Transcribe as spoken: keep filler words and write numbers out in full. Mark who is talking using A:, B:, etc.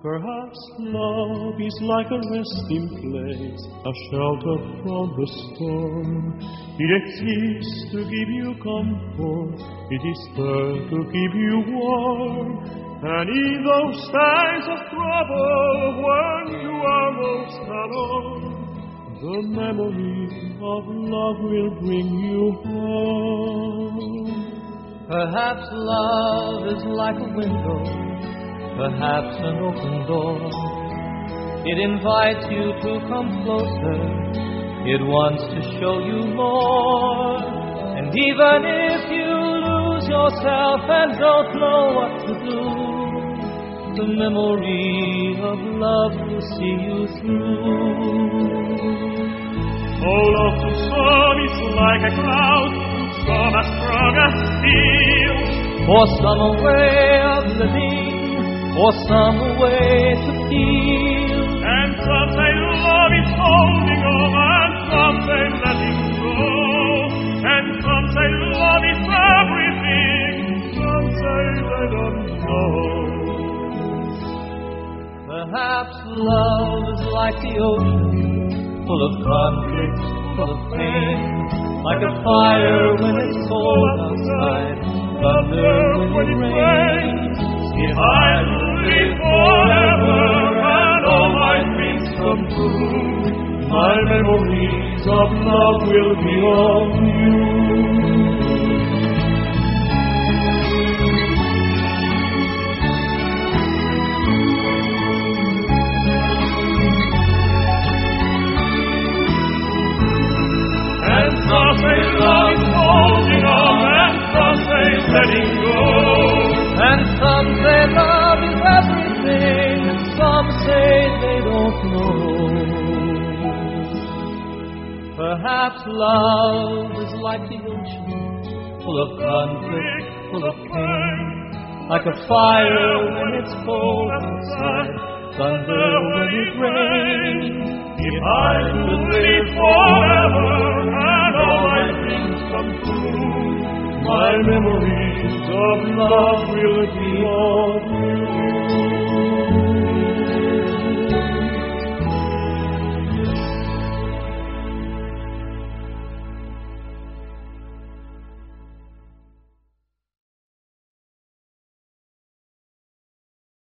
A: Perhaps love is like a resting place, a shelter from the storm. It exists to give you comfort, it is there to keep you warm. And in those times of trouble, when you are most alone, the memory of love will bring you home.
B: Perhaps love is like a window, perhaps an open door. It invites you to come closer, it wants to show you more. And even if you lose yourself and don't know what to do, the memory of love will see you through.
A: Oh, love to some is like a cloud, to some as strong as steel.
B: For some a way of living, or some way to feel.
A: And some say love is holding on, and some say letting go. And some say love is everything, some say they don't know.
B: Perhaps love is like the ocean, full of conflict, full of pain. Like a fire when it's cold outside, thunder when it rains.
A: If I live forever and all my dreams come true, my memories of love will be of you. And some say love is holding on, and some say letting go.
B: And some say love is everything, and some say they don't know. Perhaps love is like the ocean, full of conflict, full of pain. Like a fire when it's cold outside, thunder when it rains.
A: If I could live forever and all my dreams come true, my memories of love will be